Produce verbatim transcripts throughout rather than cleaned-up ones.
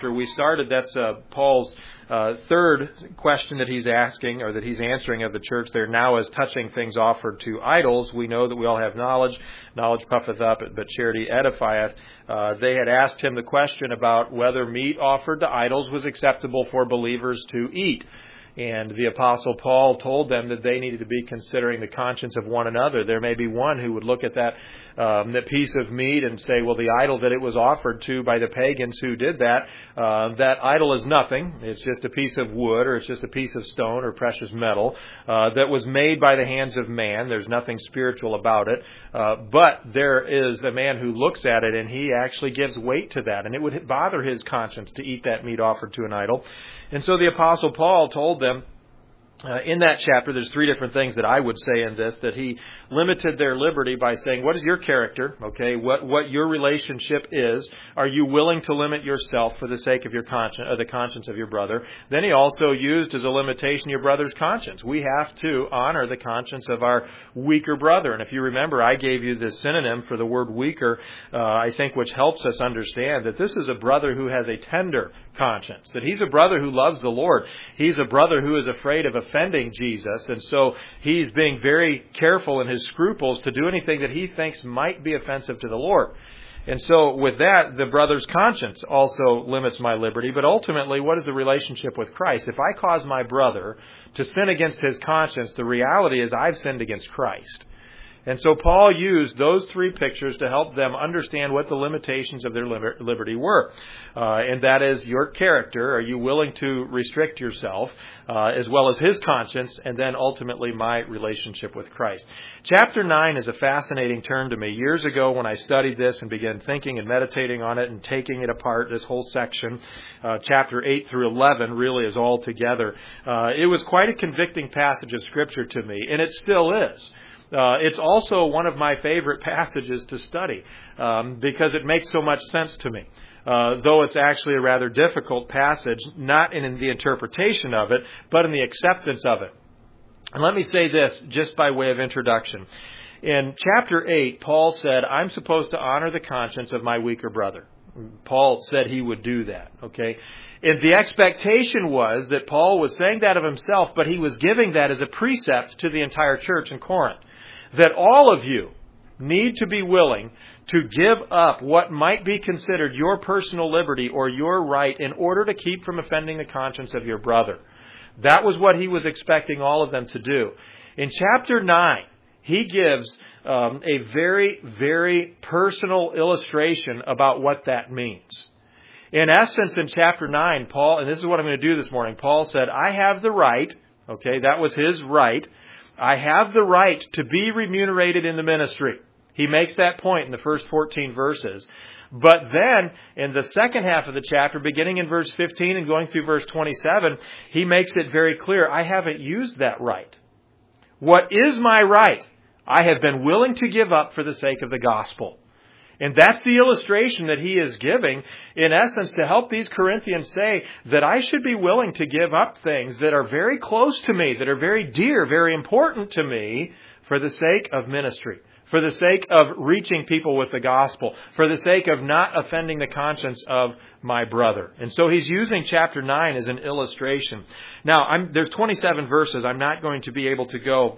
We started, that's uh, Paul's uh, third question that he's asking, or that he's answering of the church there now, is touching things offered to idols. We know that we all have knowledge. Knowledge puffeth up, but charity edifieth. Uh, they had asked him the question about whether meat offered to idols was acceptable for believers to eat. And the Apostle Paul told them that they needed to be considering the conscience of one another. There may be one who would look at that, um, that piece of meat and say, well, the idol that it was offered to by the pagans who did that, uh, that idol is nothing. It's just a piece of wood, or it's just a piece of stone or precious metal uh, that was made by the hands of man. There's nothing spiritual about it. Uh, but there is a man who looks at it and he actually gives weight to that. And it would bother his conscience to eat that meat offered to an idol. And so the Apostle Paul told them, Uh, in that chapter, there's three different things that I would say in this, that he limited their liberty by saying, what is your character? Okay, what what your relationship is? Are you willing to limit yourself for the sake of your conscience, or the conscience of your brother? Then he also used as a limitation your brother's conscience. We have to honor the conscience of our weaker brother. And if you remember, I gave you this synonym for the word weaker, uh, I think, which helps us understand that this is a brother who has a tender conscience, that he's a brother who loves the Lord. He's a brother who is afraid of offending Jesus, and so he's being very careful in his scruples to do anything that he thinks might be offensive to the Lord. And so with that, the brother's conscience also limits my liberty. But ultimately, what is the relationship with Christ? If I cause my brother to sin against his conscience, the reality is I've sinned against Christ. And so Paul used those three pictures to help them understand what the limitations of their liberty were. Uh, and that is your character. Are you willing to restrict yourself, uh, as well as his conscience, and then ultimately my relationship with Christ. Chapter nine is a fascinating turn to me. Years ago when I studied this and began thinking and meditating on it and taking it apart, this whole section, uh, chapter eight through eleven really is all together. Uh, it was quite a convicting passage of Scripture to me, and it still is. Uh, it's also one of my favorite passages to study um, because it makes so much sense to me. Uh, though it's actually a rather difficult passage, not in the interpretation of it, but in the acceptance of it. And let me say this just by way of introduction. In chapter eight, Paul said, I'm supposed to honor the conscience of my weaker brother. Paul said he would do that, okay? And the expectation was that Paul was saying that of himself, but he was giving that as a precept to the entire church in Corinth. That all of you need to be willing to give up what might be considered your personal liberty or your right in order to keep from offending the conscience of your brother. That was what he was expecting all of them to do. In chapter nine, he gives um, a very, very personal illustration about what that means. In essence, in chapter nine, Paul, and this is what I'm going to do this morning, Paul said, I have the right, okay, that was his right, I have the right to be remunerated in the ministry. He makes that point in the first fourteen verses. But then, in the second half of the chapter, beginning in verse fifteen and going through verse twenty-seven, he makes it very clear, I haven't used that right. What is my right? I have been willing to give up for the sake of the gospel. And that's the illustration that he is giving, in essence, to help these Corinthians say that I should be willing to give up things that are very close to me, that are very dear, very important to me, for the sake of ministry, for the sake of reaching people with the gospel, for the sake of not offending the conscience of my brother. And so he's using chapter nine as an illustration. Now, I'm, there's twenty-seven verses. I'm not going to be able to go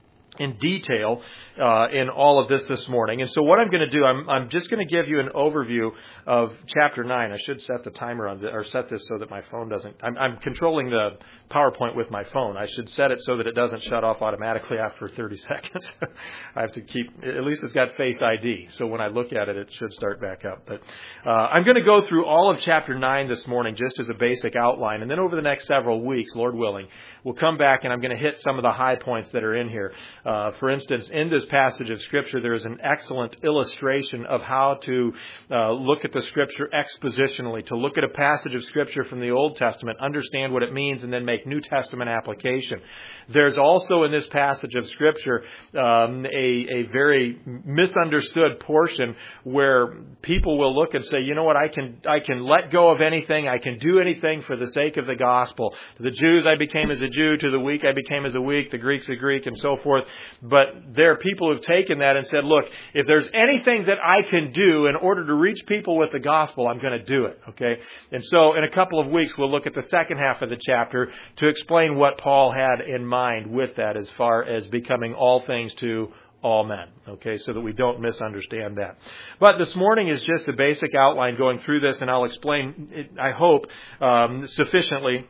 in detail uh, in all of this this morning. And so what I'm going to do, I'm, I'm just going to give you an overview of chapter nine. I should set the timer on, the, or set this so that my phone doesn't, I'm, I'm controlling the PowerPoint with my phone. I should set it so that it doesn't shut off automatically after thirty seconds. I have to keep, at least it's got Face I D. So when I look at it, it should start back up. But uh, I'm going to go through all of chapter nine this morning just as a basic outline. And then over the next several weeks, Lord willing, we'll come back and I'm going to hit some of the high points that are in here. Uh, for instance, in this passage of Scripture, there is an excellent illustration of how to uh, look at the Scripture expositionally, to look at a passage of Scripture from the Old Testament, understand what it means, and then make New Testament application. There's also in this passage of Scripture um, a, a very misunderstood portion where people will look and say, you know what, I can I can let go of anything, I can do anything for the sake of the gospel. To the Jews I became as a Jew, to the weak I became as a weak, the Greeks a Greek, and so forth. But there are people who've taken that and said, look, if there's anything that I can do in order to reach people with the gospel, I'm going to do it. Okay? And so in a couple of weeks, we'll look at the second half of the chapter to explain what Paul had in mind with that as far as becoming all things to all men, okay, so that we don't misunderstand that. But this morning is just a basic outline going through this, and I'll explain, it, I hope, um, sufficiently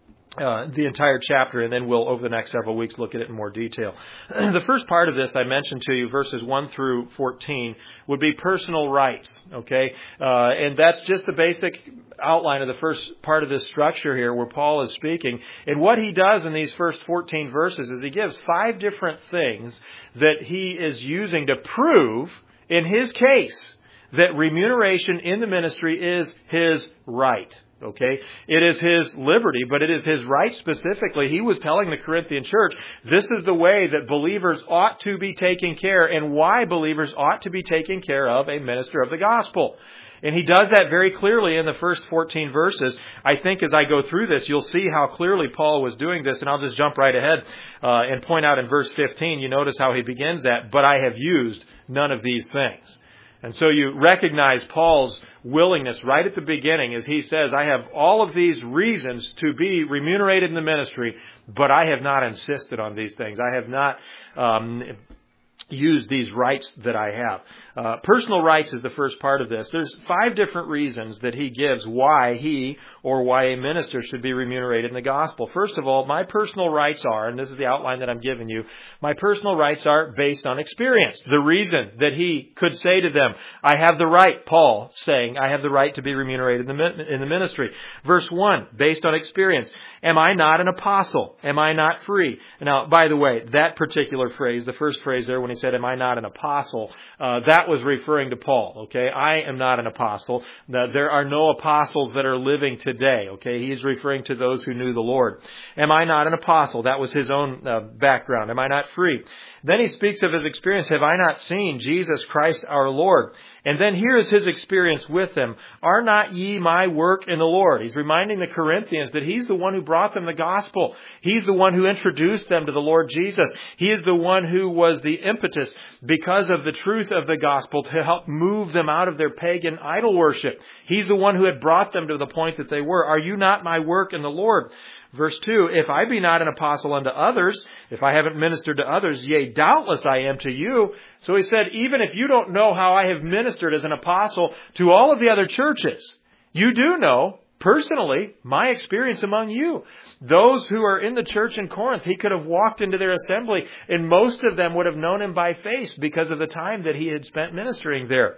uh, the entire chapter, and then we'll, over the next several weeks, look at it in more detail. The first part of this I mentioned to you, verses one through fourteen, would be personal rights, okay, uh, and that's just the basic outline of the first part of this structure here where Paul is speaking. And what he does in these first fourteen verses is he gives five different things that he is using to prove in his case that remuneration in the ministry is his right. Okay, it is his liberty, but it is his right specifically. He was telling the Corinthian church, this is the way that believers ought to be taken care, and why believers ought to be taken care of a minister of the gospel. And he does that very clearly in the first fourteen verses. I think as I go through this, you'll see how clearly Paul was doing this. And I'll just jump right ahead uh, and point out in verse fifteen, you notice how he begins that, but I have used none of these things. And so you recognize Paul's willingness right at the beginning as he says, I have all of these reasons to be remunerated in the ministry, but I have not insisted on these things. I have not um, used these rights that I have. Uh, personal rights is the first part of this. There's five different reasons that he gives why he or why a minister should be remunerated in the gospel. First of all, my personal rights are, and this is the outline that I'm giving you, my personal rights are based on experience. The reason that he could say to them, I have the right, Paul saying, I have the right to be remunerated in the, in the ministry. Verse one, based on experience. Am I not an apostle? Am I not free? Now, by the way, that particular phrase, the first phrase there when he said, am I not an apostle? Uh, that was referring to Paul, okay? I am not an apostle. There are no apostles that are living today, okay? He's referring to those who knew the Lord. Am I not an apostle? That was his own uh, background. Am I not free? Then he speaks of his experience. Have I not seen Jesus Christ our Lord? And then here is his experience with them. Are not ye my work in the Lord? He's reminding the Corinthians that he's the one who brought them the gospel. He's the one who introduced them to the Lord Jesus. He is the one who was the impetus because of the truth of the gospel to help move them out of their pagan idol worship. He's the one who had brought them to the point that they were. Are you not my work in the Lord? Verse two, if I be not an apostle unto others, if I haven't ministered to others, yea, doubtless I am to you. So he said, even if you don't know how I have ministered as an apostle to all of the other churches, you do know personally my experience among you. Those who are in the church in Corinth, he could have walked into their assembly and most of them would have known him by face because of the time that he had spent ministering there.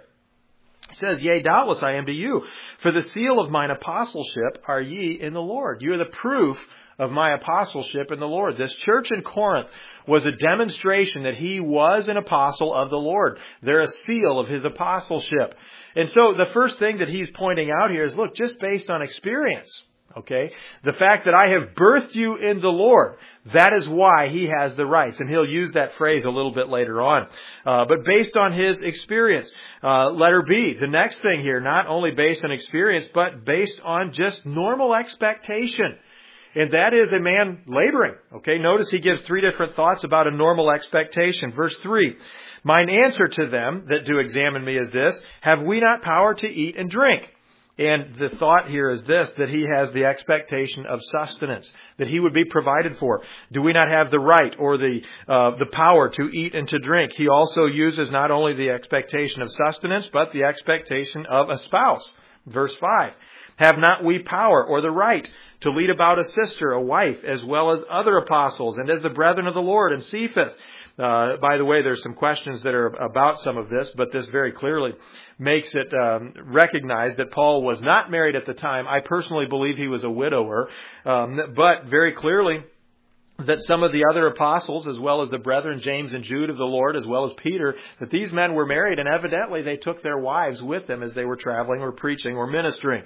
He says, yea, doubtless I am to you. For the seal of mine apostleship are ye in the Lord. You are the proof of my apostleship in the Lord. This church in Corinth was a demonstration that he was an apostle of the Lord. They're a seal of his apostleship. And so the first thing that he's pointing out here is, look, just based on experience, okay, the fact that I have birthed you in the Lord, that is why he has the rights. And he'll use that phrase a little bit later on. Uh, but based on his experience, uh, letter B, the next thing here, not only based on experience, but based on just normal expectation. And that is a man laboring. Okay, notice he gives three different thoughts about a normal expectation. Verse three, mine answer to them that do examine me is this, have we not power to eat and drink? And the thought here is this, that he has the expectation of sustenance, that he would be provided for. Do we not have the right or the uh, the power to eat and to drink? He also uses not only the expectation of sustenance, but the expectation of a spouse. Verse five, have not we power or the right to lead about a sister, a wife, as well as other apostles, and as the brethren of the Lord, and Cephas? Uh, by the way, there's some questions that are about some of this, but this very clearly makes it um, recognized that Paul was not married at the time. I personally believe he was a widower, um, but very clearly that some of the other apostles, as well as the brethren, James and Jude of the Lord, as well as Peter, that these men were married, and evidently they took their wives with them as they were traveling or preaching or ministering.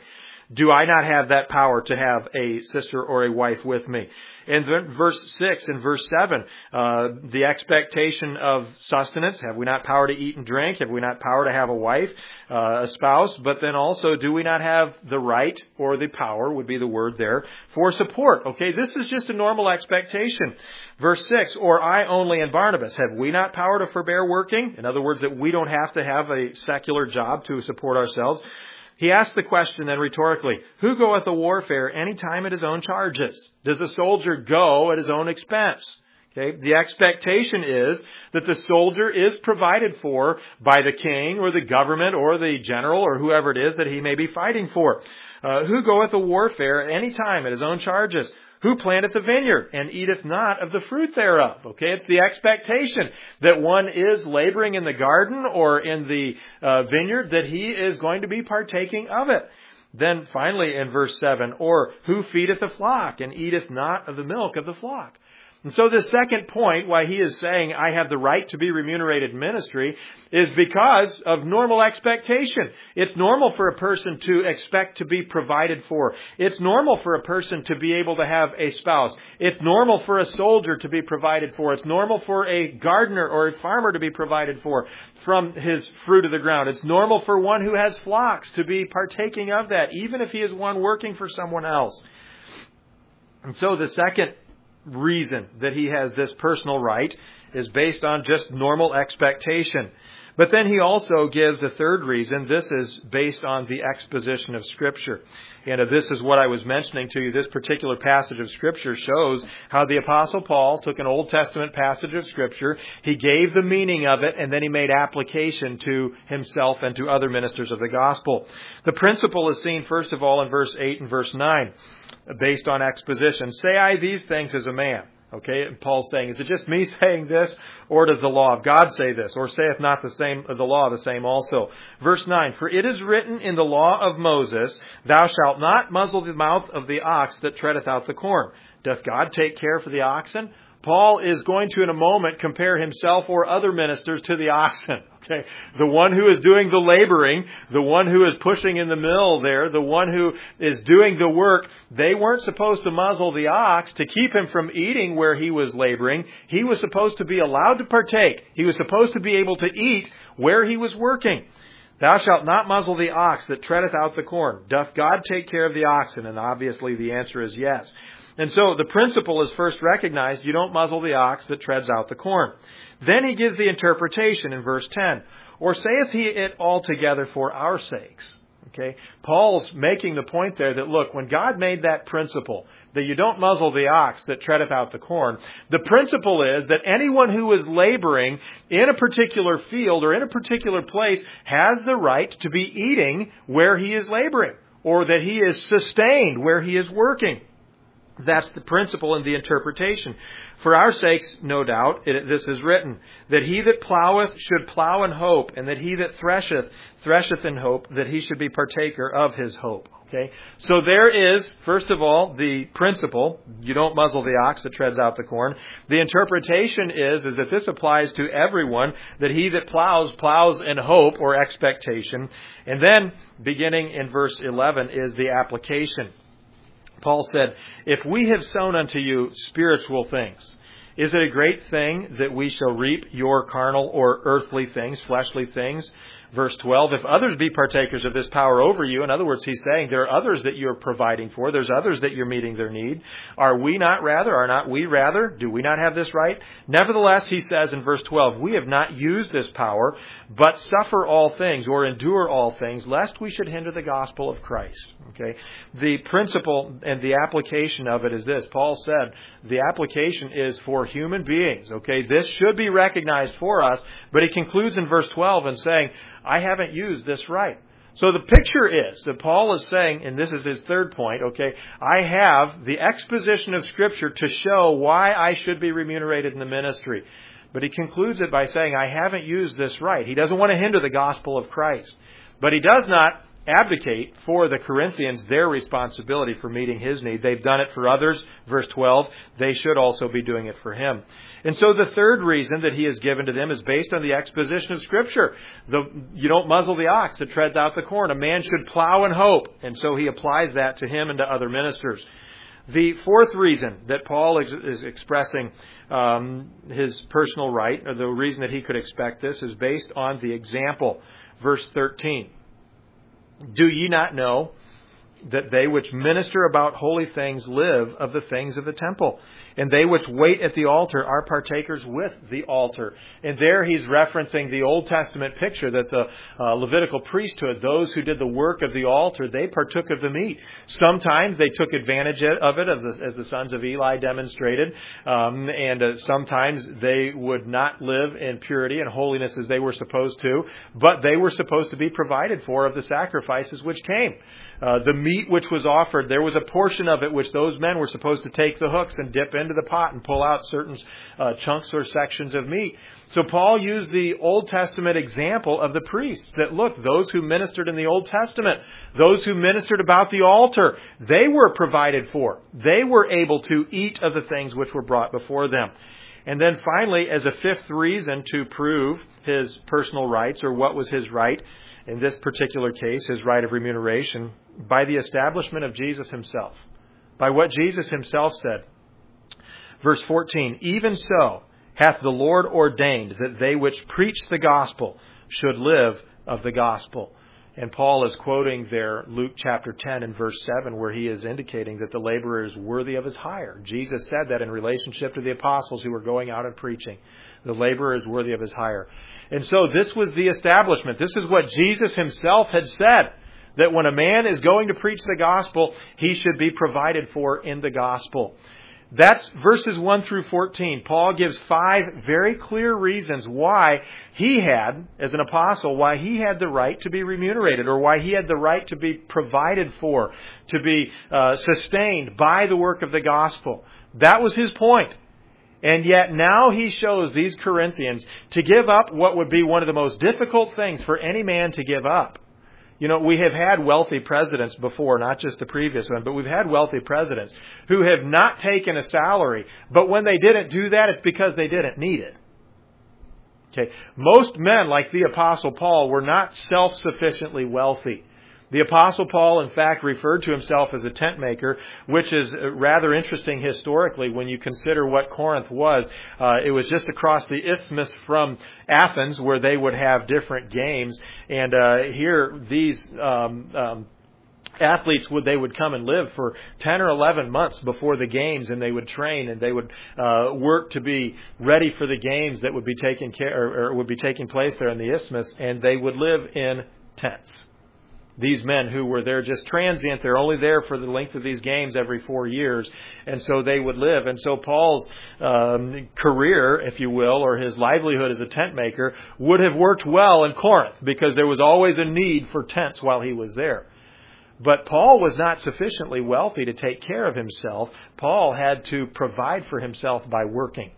do I not have that power to have a sister or a wife with me? In verse six and verse seven, uh, the expectation of sustenance, have we not power to eat and drink? Have we not power to have a wife, uh, a spouse? But then also, do we not have the right, or the power would be the word there, for support? Okay, this is just a normal expectation. Verse six, or I only and Barnabas, have we not power to forbear working? In other words, that we don't have to have a secular job to support ourselves. He asks the question then rhetorically, who goeth to warfare any time at his own charges? Does a soldier go at his own expense? Okay, the expectation is that the soldier is provided for by the king or the government or the general or whoever it is that he may be fighting for. Uh, who goeth to warfare any time at his own charges? Who planteth the vineyard and eateth not of the fruit thereof? Okay, it's the expectation that one is laboring in the garden or in the uh, vineyard, that he is going to be partaking of it. Then finally in verse seven, or who feedeth the flock and eateth not of the milk of the flock? And so the second point, why he is saying I have the right to be remunerated in ministry, is because of normal expectation. It's normal for a person to expect to be provided for. It's normal for a person to be able to have a spouse. It's normal for a soldier to be provided for. It's normal for a gardener or a farmer to be provided for from his fruit of the ground. It's normal for one who has flocks to be partaking of that, even if he is one working for someone else. And so the second reason that he has this personal right is based on just normal expectation. But then he also gives a third reason. This is based on the exposition of Scripture. And this is what I was mentioning to you. This particular passage of Scripture shows how the Apostle Paul took an Old Testament passage of Scripture, he gave the meaning of it, and then he made application to himself and to other ministers of the gospel. The principle is seen, first of all, in verse eight and verse nine, based on exposition. Say I these things as a man. Okay, and Paul's saying, is it just me saying this, or does the law of God say this? Or saith not the same, the law the same also? Verse nine, for it is written in the law of Moses, thou shalt not muzzle the mouth of the ox that treadeth out the corn. Doth God take care for the oxen? Paul is going to, in a moment, compare himself or other ministers to the oxen. Okay, the one who is doing the laboring, the one who is pushing in the mill there, the one who is doing the work, they weren't supposed to muzzle the ox to keep him from eating where he was laboring. He was supposed to be allowed to partake. He was supposed to be able to eat where he was working. Thou shalt not muzzle the ox that treadeth out the corn. Doth God take care of the oxen? And obviously the answer is yes. And so the principle is first recognized. You don't muzzle the ox that treads out the corn. Then he gives the interpretation in verse ten. Or saith he it altogether for our sakes? Okay, Paul's making the point there that, look, when God made that principle, that you don't muzzle the ox that treadeth out the corn, the principle is that anyone who is laboring in a particular field or in a particular place has the right to be eating where he is laboring, or that he is sustained where he is working. That's the principle in the interpretation. For our sakes, no doubt, it, this is written, that he that ploweth should plow in hope, and that he that thresheth, thresheth in hope, that he should be partaker of his hope. Okay, so there is, first of all, the principle, you don't muzzle the ox that treads out the corn. The interpretation is, is that this applies to everyone, that he that plows, plows in hope or expectation. And then, beginning in verse eleven, is the application. Paul said, if we have sown unto you spiritual things, is it a great thing that we shall reap your carnal or earthly things, fleshly things? Verse twelve, if others be partakers of this power over you, in other words, he's saying there are others that you're providing for, there's others that you're meeting their need. Are we not rather? Are not we rather? Do we not have this right? Nevertheless, he says in verse twelve, we have not used this power, but suffer all things or endure all things, lest we should hinder the gospel of Christ. Okay, the principle and the application of it is this. Paul said the application is for human beings. Okay, this should be recognized for us, but he concludes in verse twelve and saying, I haven't used this right. So the picture is that Paul is saying, and this is his third point, okay, I have the exposition of Scripture to show why I should be remunerated in the ministry. But he concludes it by saying, I haven't used this right. He doesn't want to hinder the gospel of Christ. But he does not abdicate for the Corinthians their responsibility for meeting his need. They've done it for others. Verse twelve, they should also be doing it for him. And so the third reason that he has given to them is based on the exposition of Scripture. The, you don't muzzle the ox that treads out the corn. A man should plow in hope. And so he applies that to him and to other ministers. The fourth reason that Paul is expressing um, his personal right, or the reason that he could expect this, is based on the example. Verse thirteen. Do ye not know that they which minister about holy things live of the things of the temple? And they which wait at the altar are partakers with the altar. And there he's referencing the Old Testament picture that the uh, Levitical priesthood, those who did the work of the altar, they partook of the meat. Sometimes they took advantage of it, as the, as the sons of Eli demonstrated. Um, and uh, sometimes they would not live in purity and holiness as they were supposed to. But they were supposed to be provided for of the sacrifices which came. Uh, the meat which was offered, there was a portion of it which those men were supposed to take the hooks and dip into the pot and pull out certain uh, chunks or sections of meat. So Paul used the Old Testament example of the priests, that look, those who ministered in the Old Testament, those who ministered about the altar, they were provided for. They were able to eat of the things which were brought before them. And then finally, as a fifth reason to prove his personal rights, or what was his right, in this particular case, his right of remuneration, by the establishment of Jesus himself, by what Jesus himself said. Verse fourteen, even so hath the Lord ordained that they which preach the gospel should live of the gospel. And Paul is quoting there Luke chapter ten and verse seven, where he is indicating that the laborer is worthy of his hire. Jesus said that in relationship to the apostles who were going out and preaching. The laborer is worthy of his hire. And so this was the establishment. This is what Jesus himself had said, that when a man is going to preach the gospel, he should be provided for in the gospel. That's verses one through fourteen. Paul gives five very clear reasons why he had, as an apostle, why he had the right to be remunerated, or why he had the right to be provided for, to be uh, sustained by the work of the gospel. That was his point. And yet now he shows these Corinthians to give up what would be one of the most difficult things for any man to give up. You know, we have had wealthy presidents before, not just the previous one, but we've had wealthy presidents who have not taken a salary. But when they didn't do that, it's because they didn't need it. Okay. Most men, like the Apostle Paul, were not self-sufficiently wealthy. The Apostle Paul, in fact, referred to himself as a tent maker, which is rather interesting historically when you consider what Corinth was. Uh, it was just across the isthmus from Athens, where they would have different games. And uh, here, these um, um, athletes would they would come and live for ten or eleven months before the games, and they would train and they would uh, work to be ready for the games that would be taking care or, or would be taking place there in the isthmus, and they would live in tents. These men who were there just transient, they're only there for the length of these games every four years. And so they would live. And so Paul's um, career, if you will, or his livelihood as a tent maker would have worked well in Corinth, because there was always a need for tents while he was there. But Paul was not sufficiently wealthy to take care of himself. Paul had to provide for himself by working,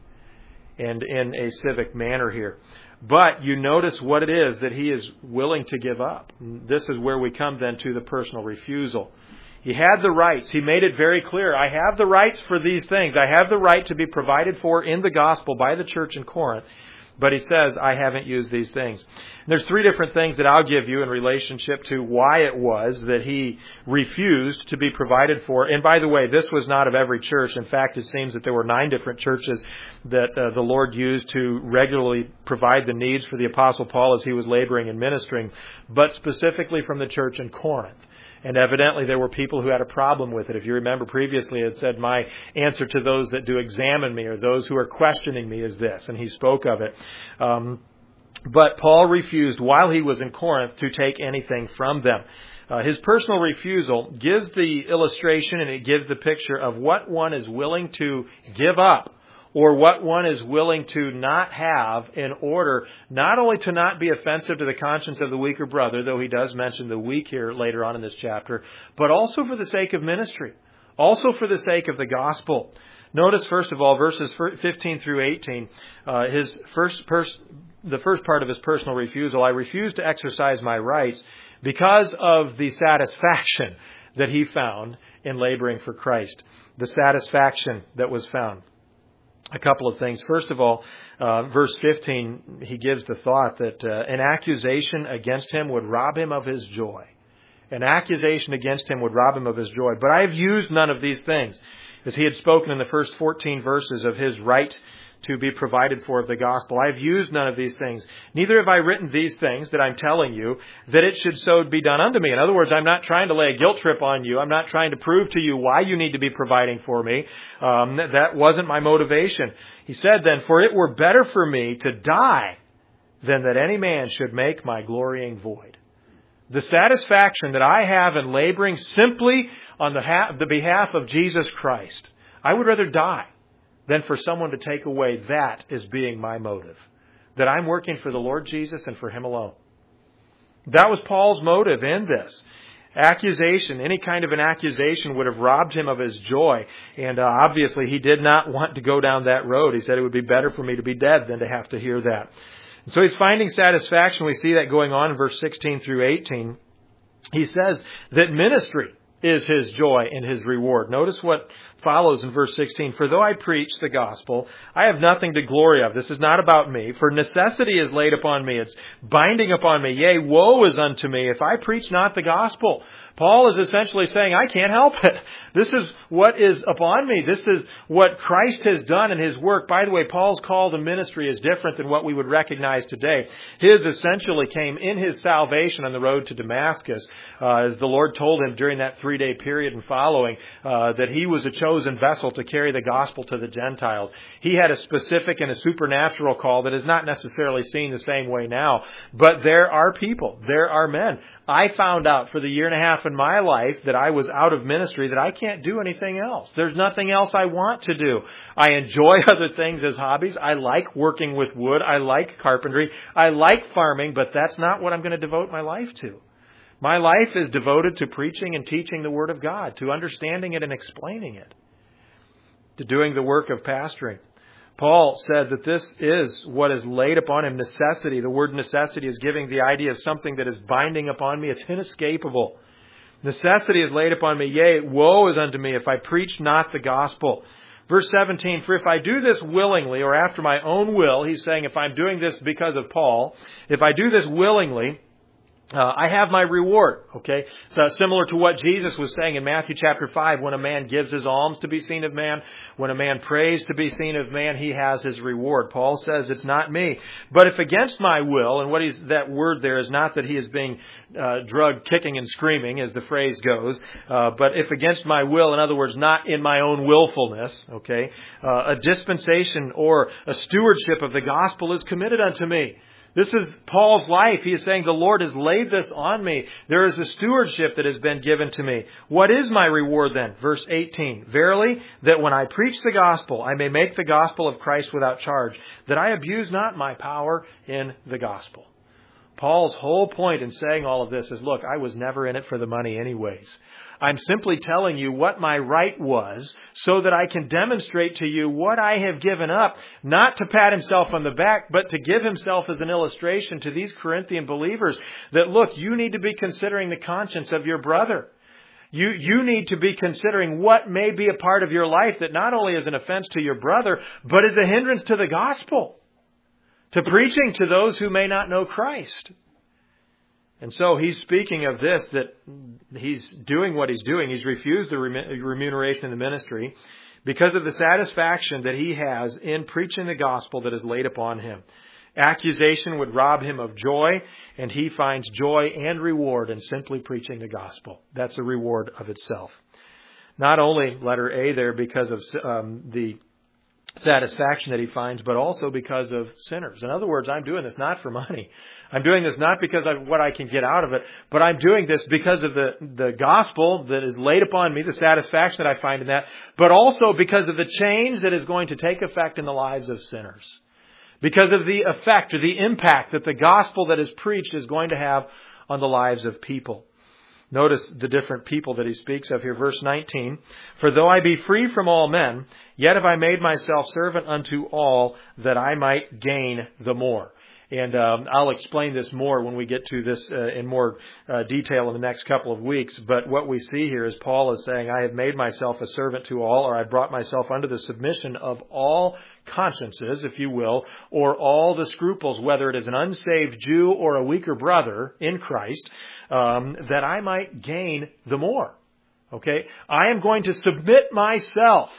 and in a civic manner here. But you notice what it is that he is willing to give up. This is where we come then to the personal refusal. He had the rights. He made it very clear. I have the rights for these things. I have the right to be provided for in the gospel by the church in Corinth. But he says, I haven't used these things. And there's three different things that I'll give you in relationship to why it was that he refused to be provided for. And by the way, this was not of every church. In fact, it seems that there were nine different churches that uh, the Lord used to regularly provide the needs for the Apostle Paul as he was laboring and ministering, but specifically from the church in Corinth. And evidently there were people who had a problem with it. If you remember previously, it said, my answer to those that do examine me, or those who are questioning me, is this. And he spoke of it. Um, but Paul refused, while he was in Corinth, to take anything from them. Uh, his personal refusal gives the illustration, and it gives the picture of what one is willing to give up, or what one is willing to not have, in order not only to not be offensive to the conscience of the weaker brother, though he does mention the weak here later on in this chapter, but also for the sake of ministry, also for the sake of the gospel. Notice, first of all, verses fifteen through eighteen, uh, his first pers- the first part of his personal refusal. I refuse to exercise my rights, because of the satisfaction that he found in laboring for Christ. The satisfaction that was found. A couple of things. First of all, uh, verse fifteen, he gives the thought that uh, an accusation against him would rob him of his joy. An accusation against him would rob him of his joy. But I have used none of these things. As he had spoken in the first fourteen verses of his right to be provided for of the gospel. I have used none of these things. Neither have I written these things that I'm telling you, that it should so be done unto me. In other words, I'm not trying to lay a guilt trip on you. I'm not trying to prove to you why you need to be providing for me. Um, that wasn't my motivation. He said then, for it were better for me to die than that any man should make my glorying void. The satisfaction that I have in laboring simply on the, ha- the behalf of Jesus Christ, I would rather die than for someone to take away that as being my motive. That I'm working for the Lord Jesus and for Him alone. That was Paul's motive in this. Accusation, any kind of an accusation would have robbed him of his joy. And uh, obviously he did not want to go down that road. He said it would be better for me to be dead than to have to hear that. And so he's finding satisfaction. We see that going on in verse sixteen through eighteen. He says that ministry is his joy and his reward. Notice what follows in verse sixteen. For though I preach the gospel, I have nothing to glory of. This is not about me. For necessity is laid upon me. It's binding upon me. Yea, woe is unto me if I preach not the gospel. Paul is essentially saying, I can't help it. This is what is upon me. This is what Christ has done in His work. By the way, Paul's call to ministry is different than what we would recognize today. His essentially came in his salvation on the road to Damascus, uh, as the Lord told him during that three-day period and following, uh, that he was a chosen vessel to carry the gospel to the Gentiles. He had a specific and a supernatural call that is not necessarily seen the same way now. But there are people, there are men. I found out for the year and a half in my life that I was out of ministry that I can't do anything else. There's nothing else I want to do. I enjoy other things as hobbies. I like working with wood. I like carpentry. I like farming, but that's not what I'm going to devote my life to. My life is devoted to preaching and teaching the Word of God, to understanding it and explaining it, to doing the work of pastoring. Paul said that this is what is laid upon him, necessity. The word necessity is giving the idea of something that is binding upon me. It's inescapable. Necessity is laid upon me. Yea, woe is unto me if I preach not the gospel. Verse seventeen, for if I do this willingly or after my own will, he's saying if I'm doing this because of Paul, if I do this willingly, Uh, I have my reward, okay? So similar to what Jesus was saying in Matthew chapter five, when a man gives his alms to be seen of man, when a man prays to be seen of man, he has his reward. Paul says it's not me. But if against my will, and what he's, that word there is not that he is being uh, drugged kicking and screaming, as the phrase goes, uh, but if against my will, in other words, not in my own willfulness, okay, uh, a dispensation or a stewardship of the gospel is committed unto me. This is Paul's life. He is saying, the Lord has laid this on me. There is a stewardship that has been given to me. What is my reward then? Verse eighteen. Verily, that when I preach the gospel, I may make the gospel of Christ without charge, that I abuse not my power in the gospel. Paul's whole point in saying all of this is, look, I was never in it for the money anyways. I'm simply telling you what my right was so that I can demonstrate to you what I have given up, not to pat himself on the back, but to give himself as an illustration to these Corinthian believers that, look, you need to be considering the conscience of your brother. You, you need to be considering what may be a part of your life that not only is an offense to your brother, but is a hindrance to the gospel, to preaching to those who may not know Christ. And so he's speaking of this, that he's doing what he's doing. He's refused the remuneration in the ministry because of the satisfaction that he has in preaching the gospel that is laid upon him. Accusation would rob him of joy, and he finds joy and reward in simply preaching the gospel. That's a reward of itself. Not only, letter A there, because of um, the satisfaction that he finds, but also because of sinners. In other words, I'm doing this not for money. I'm doing this not because of what I can get out of it, but I'm doing this because of the, the gospel that is laid upon me, the satisfaction that I find in that, but also because of the change that is going to take effect in the lives of sinners. Because of the effect or the impact that the gospel that is preached is going to have on the lives of people. Notice the different people that he speaks of here. Verse nineteen, for though I be free from all men, yet have I made myself servant unto all that I might gain the more. And um, I'll explain this more when we get to this uh, in more uh, detail in the next couple of weeks. But what we see here is Paul is saying, I have made myself a servant to all, or I brought myself under the submission of all consciences, if you will, or all the scruples, whether it is an unsaved Jew or a weaker brother in Christ, um, that I might gain the more. Okay? I am going to submit myself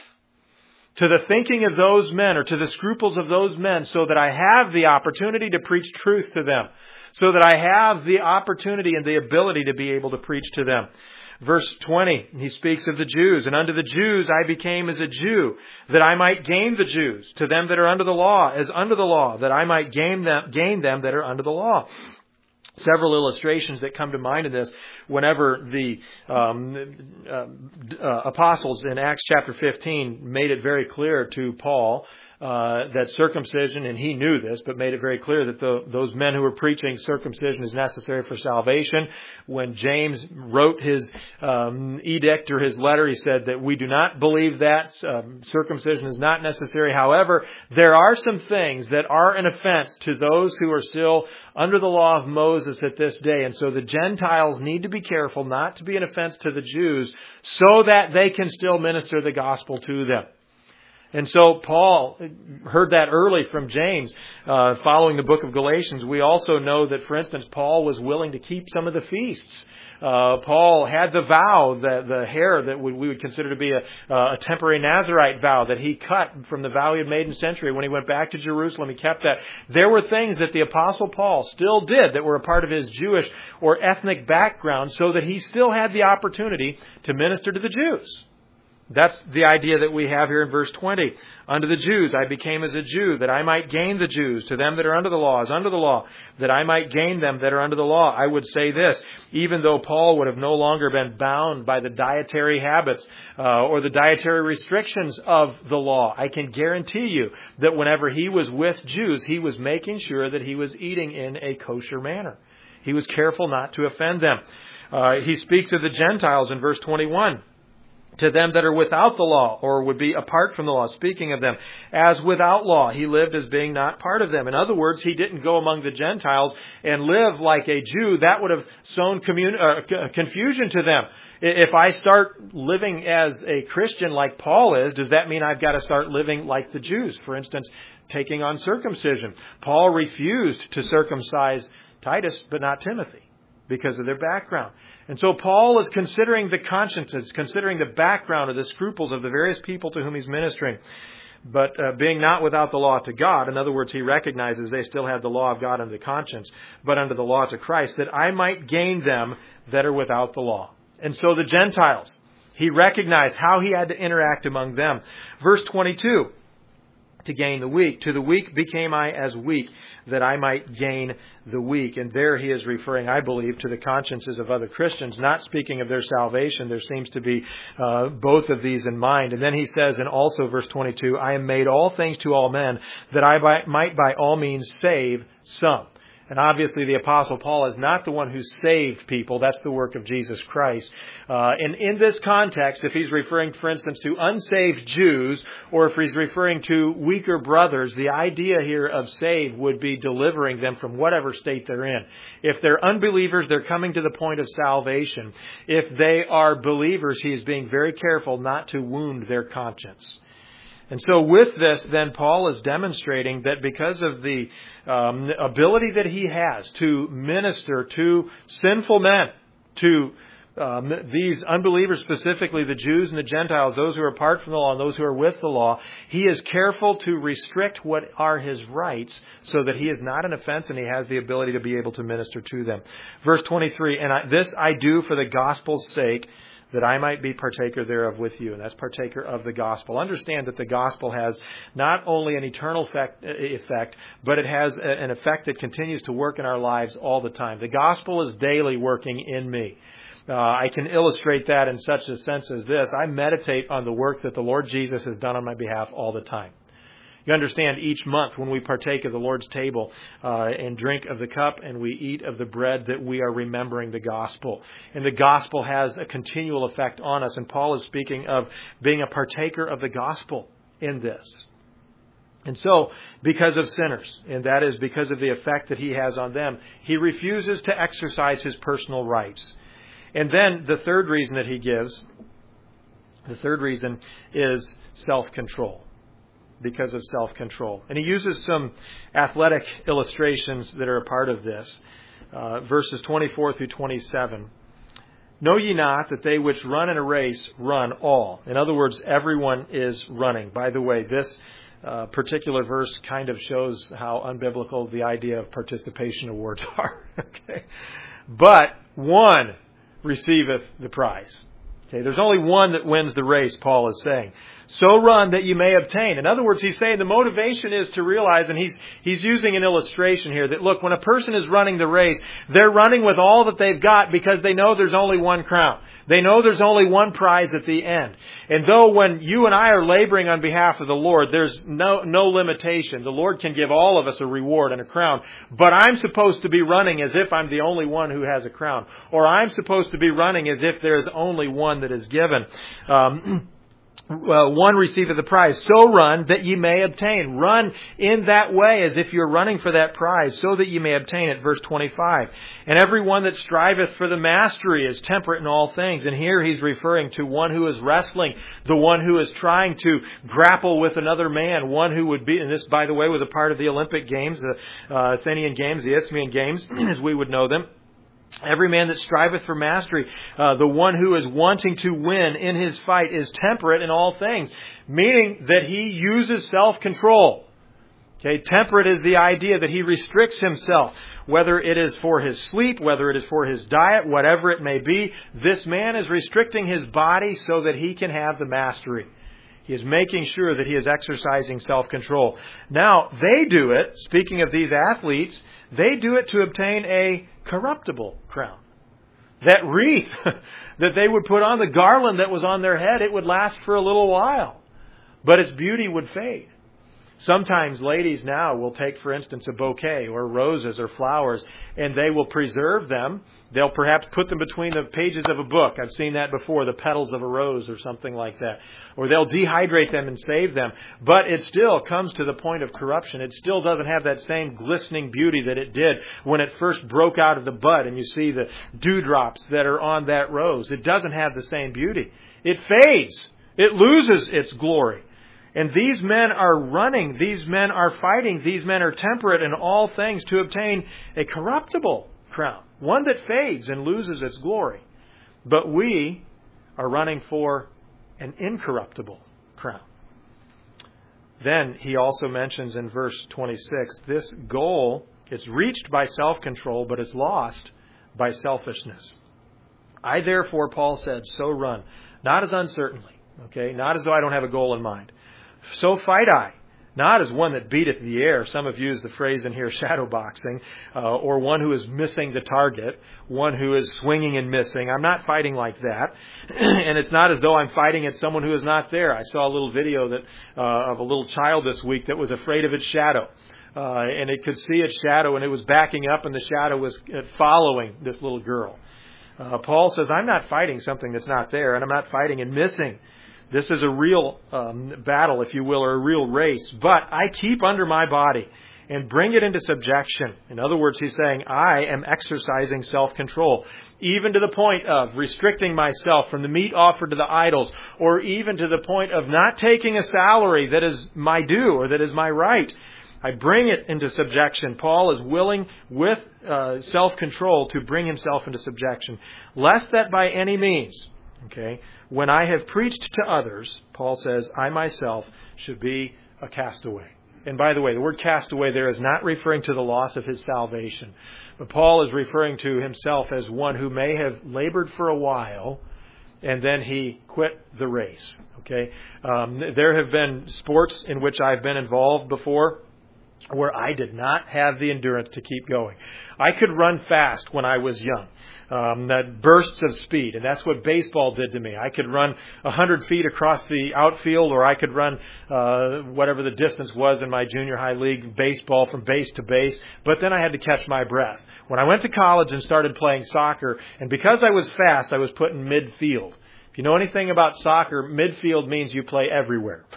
to the thinking of those men, or to the scruples of those men, so that I have the opportunity to preach truth to them, so that I have the opportunity and the ability to be able to preach to them. Verse twenty, he speaks of the Jews. And unto the Jews I became as a Jew, that I might gain the Jews. To them that are under the law, as under the law, that I might gain them, gain them that are under the law. Several illustrations that come to mind in this whenever the um, uh, uh, apostles in Acts chapter fifteen made it very clear to Paul uh, that circumcision, and he knew this, but made it very clear that the, those men who were preaching circumcision is necessary for salvation. When James wrote his um, edict or his letter, he said that we do not believe that um, circumcision is not necessary. However, there are some things that are an offense to those who are still under the law of Moses at this day. And so the Gentiles need to be careful not to be an offense to the Jews, so that they can still minister the gospel to them. And so Paul heard that early from James, uh, following the book of Galatians. We also know that, for instance, Paul was willing to keep some of the feasts. Uh, Paul had the vow, the, the hair that we, we would consider to be a, a temporary Nazirite vow that he cut from the vow he had made in Century. When he went back to Jerusalem, he kept that. There were things that the Apostle Paul still did that were a part of his Jewish or ethnic background, so that he still had the opportunity to minister to the Jews. That's the idea that we have here in verse twenty. Unto the Jews I became as a Jew, that I might gain the Jews. To them that are under the law, as under the law, that I might gain them that are under the law. I would say this, even though Paul would have no longer been bound by the dietary habits uh, or the dietary restrictions of the law, I can guarantee you that whenever he was with Jews, he was making sure that he was eating in a kosher manner. He was careful not to offend them. Uh, he speaks of the Gentiles in verse twenty-one. To them that are without the law, or would be apart from the law, speaking of them, as without law, he lived as being not part of them. In other words, he didn't go among the Gentiles and live like a Jew. That would have sown commun- uh, confusion to them. If I start living as a Christian like Paul is, does that mean I've got to start living like the Jews? For instance, taking on circumcision. Paul refused to circumcise Titus, but not Timothy, because of their background. And so Paul is considering the consciences, considering the background of the scruples of the various people to whom he's ministering. But uh, being not without the law to God, in other words, he recognizes they still have the law of God under the conscience, but under the law to Christ, that I might gain them that are without the law. And so the Gentiles, he recognized how he had to interact among them. Verse twenty-two. To gain the weak. To the weak became I as weak, that I might gain the weak. And there he is referring, I believe, to the consciences of other Christians, not speaking of their salvation. There seems to be uh, both of these in mind. And then he says, and also verse twenty-two, I am made all things to all men, that I by, might by all means save some. And obviously the Apostle Paul is not the one who saved people. That's the work of Jesus Christ. Uh, and in this context, if he's referring, for instance, to unsaved Jews, or if he's referring to weaker brothers, the idea here of save would be delivering them from whatever state they're in. If they're unbelievers, they're coming to the point of salvation. If they are believers, he is being very careful not to wound their conscience. And so with this, then, Paul is demonstrating that because of the um, ability that he has to minister to sinful men, to um, these unbelievers, specifically the Jews and the Gentiles, those who are apart from the law and those who are with the law, he is careful to restrict what are his rights so that he is not an offense and he has the ability to be able to minister to them. Verse twenty-three, and I, this I do for the gospel's sake, that I might be partaker thereof with you. And that's partaker of the gospel. Understand that the gospel has not only an eternal effect, effect, but it has an effect that continues to work in our lives all the time. The gospel is daily working in me. Uh, I can illustrate that in such a sense as this. I meditate on the work that the Lord Jesus has done on my behalf all the time. You understand, each month when we partake of the Lord's table uh, and drink of the cup and we eat of the bread, that we are remembering the gospel. And the gospel has a continual effect on us. And Paul is speaking of being a partaker of the gospel in this. And so, because of sinners, and that is because of the effect that he has on them, he refuses to exercise his personal rights. And then the third reason that he gives, the third reason is self-control. Because of self-control. And he uses some athletic illustrations that are a part of this. Uh, verses twenty-four through twenty-seven. Know ye not that they which run in a race run all? In other words, everyone is running. By the way, this uh, particular verse kind of shows how unbiblical the idea of participation awards are. Okay, but one receiveth the prize. Okay, there's only one that wins the race, Paul is saying. So run that you may obtain. In other words, he's saying the motivation is to realize, and he's he's using an illustration here, that look, when a person is running the race, they're running with all that they've got because they know there's only one crown. They know there's only one prize at the end. And though when you and I are laboring on behalf of the Lord, there's no no limitation. The Lord can give all of us a reward and a crown. But I'm supposed to be running as if I'm the only one who has a crown. Or I'm supposed to be running as if there's only one that is given. Um Well, one receiveth the prize. So run that ye may obtain. Run in that way as if you're running for that prize, so that ye may obtain it. Verse twenty-five. And every one that striveth for the mastery is temperate in all things. And here he's referring to one who is wrestling, the one who is trying to grapple with another man, one who would be, and this, by the way, was a part of the Olympic Games, the uh, Athenian Games, the Isthmian Games, as we would know them. Every man that striveth for mastery, uh, the one who is wanting to win in his fight, is temperate in all things, meaning that he uses self-control. Okay, temperate is the idea that he restricts himself, whether it is for his sleep, whether it is for his diet, whatever it may be. This man is restricting his body so that he can have the mastery. He is making sure that he is exercising self-control. Now, they do it, speaking of these athletes, they do it to obtain a corruptible crown. That wreath that they would put on, the garland that was on their head, it would last for a little while, but its beauty would fade. Sometimes ladies now will take, for instance, a bouquet or roses or flowers, and they will preserve them. They'll perhaps put them between the pages of a book. I've seen that before, the petals of a rose or something like that. Or they'll dehydrate them and save them. But it still comes to the point of corruption. It still doesn't have that same glistening beauty that it did when it first broke out of the bud and you see the dewdrops that are on that rose. It doesn't have the same beauty. It fades. It loses its glory. And these men are running, these men are fighting, these men are temperate in all things to obtain a corruptible crown, one that fades and loses its glory. But we are running for an incorruptible crown. Then he also mentions in verse twenty-six, this goal is reached by self-control, but it's lost by selfishness. I therefore, Paul said, so run, not as uncertainly, okay, not as though I don't have a goal in mind. So fight I, not as one that beateth the air. Some have used the phrase in here, shadow boxing, uh, or one who is missing the target, one who is swinging and missing. I'm not fighting like that. And it's not as though I'm fighting at someone who is not there. I saw a little video that uh, of a little child this week that was afraid of its shadow. Uh, and it could see its shadow, and it was backing up, and the shadow was following this little girl. Uh, Paul says, I'm not fighting something that's not there, and I'm not fighting and missing. This is a real um, battle, if you will, or a real race. But I keep under my body and bring it into subjection. In other words, he's saying, I am exercising self-control, even to the point of restricting myself from the meat offered to the idols, or even to the point of not taking a salary that is my due or that is my right. I bring it into subjection. Paul is willing, with uh, self-control, to bring himself into subjection, lest that by any means, okay, when I have preached to others, Paul says, I myself should be a castaway. And by the way, the word castaway there is not referring to the loss of his salvation. But Paul is referring to himself as one who may have labored for a while, and then he quit the race. Okay, um, there have been sports in which I've been involved before where I did not have the endurance to keep going. I could run fast when I was young. Um, that bursts of speed. And that's what baseball did to me. I could run one hundred feet across the outfield, or I could run uh, whatever the distance was in my junior high league baseball from base to base. But then I had to catch my breath. When I went to college and started playing soccer, and because I was fast, I was put in midfield. If you know anything about soccer, midfield means you play everywhere.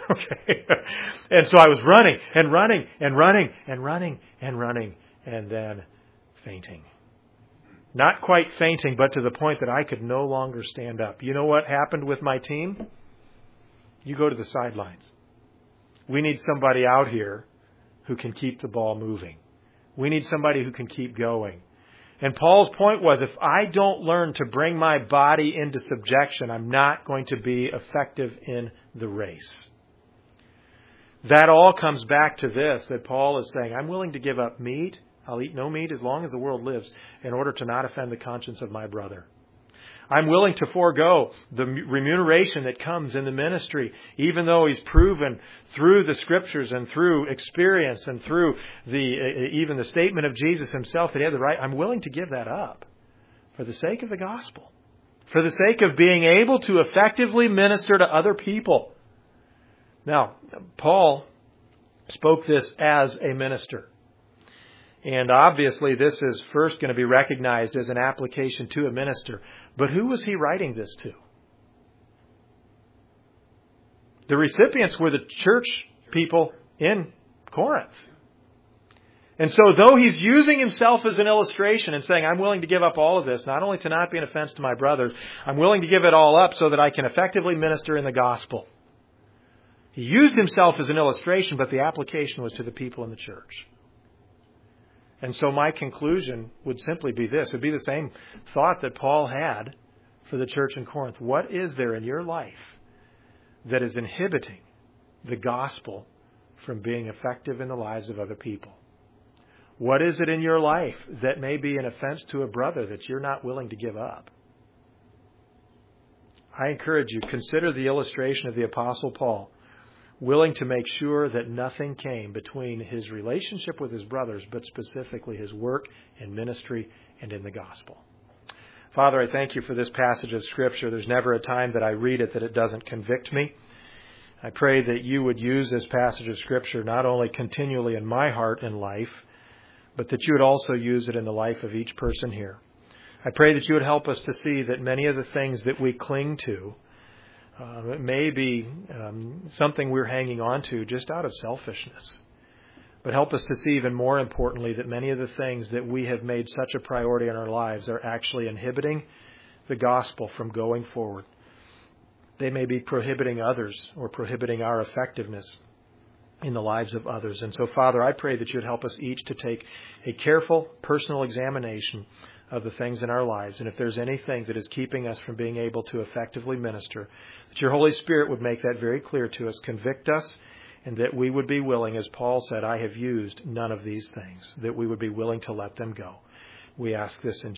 Okay. And so I was running and running and running and running and running and then fainting. Not quite fainting, but to the point that I could no longer stand up. You know what happened with my team? You go to the sidelines. We need somebody out here who can keep the ball moving. We need somebody who can keep going. And Paul's point was, if I don't learn to bring my body into subjection, I'm not going to be effective in the race. That all comes back to this, that Paul is saying, I'm willing to give up meat. I'll eat no meat as long as the world lives in order to not offend the conscience of my brother. I'm willing to forego the remuneration that comes in the ministry, even though he's proven through the Scriptures and through experience and through the even the statement of Jesus himself that he had the right. I'm willing to give that up for the sake of the gospel, for the sake of being able to effectively minister to other people. Now, Paul spoke this as a minister. And obviously this is first going to be recognized as an application to a minister. But who was he writing this to? The recipients were the church people in Corinth. And so though he's using himself as an illustration and saying, I'm willing to give up all of this, not only to not be an offense to my brothers, I'm willing to give it all up so that I can effectively minister in the gospel. He used himself as an illustration, but the application was to the people in the church. And so my conclusion would simply be this. It would be the same thought that Paul had for the church in Corinth. What is there in your life that is inhibiting the gospel from being effective in the lives of other people? What is it in your life that may be an offense to a brother that you're not willing to give up? I encourage you, consider the illustration of the Apostle Paul, willing to make sure that nothing came between his relationship with his brothers, but specifically his work and ministry and in the gospel. Father, I thank you for this passage of Scripture. There's never a time that I read it that it doesn't convict me. I pray that you would use this passage of Scripture not only continually in my heart and life, but that you would also use it in the life of each person here. I pray that you would help us to see that many of the things that we cling to, Uh, it may be um, something we're hanging on to just out of selfishness. But help us to see even more importantly that many of the things that we have made such a priority in our lives are actually inhibiting the gospel from going forward. They may be prohibiting others or prohibiting our effectiveness in the lives of others. And so, Father, I pray that you would help us each to take a careful personal examination of the things in our lives. And if there's anything that is keeping us from being able to effectively minister, that your Holy Spirit would make that very clear to us, convict us, and that we would be willing, as Paul said, I have used none of these things, that we would be willing to let them go. We ask this in